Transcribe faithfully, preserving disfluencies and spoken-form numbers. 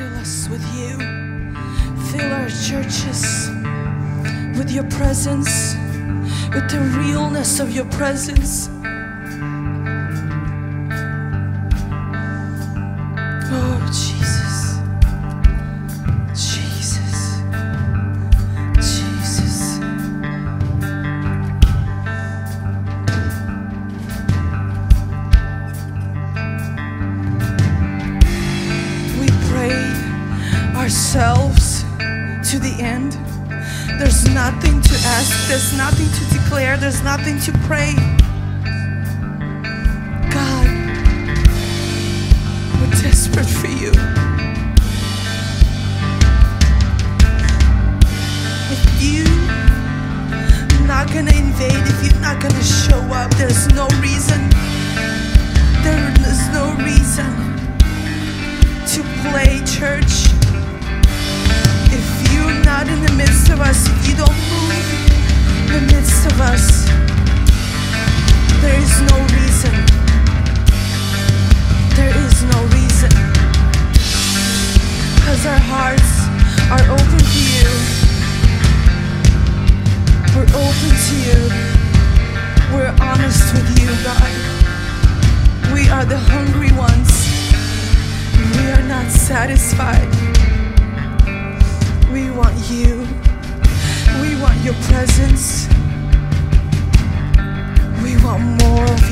Fill us with you. Fill our churches with your presence, with the realness of your presence. Oh, Jesus. Jesus. Jesus. We pray ourselves to the end. There's nothing to ask, there's nothing to declare, there's nothing to pray. God, we're desperate for you. If you're not gonna invade, if you're not gonna show up, there's no reason, there is no reason to play church. If you're not in the midst of us, if you don't move in the midst of us, there is no reason. There is no reason. Because our hearts are open to you. We're open to you. We're honest with you, God. We are the hungry ones. We are not satisfied. We want you. We want your presence. We want more of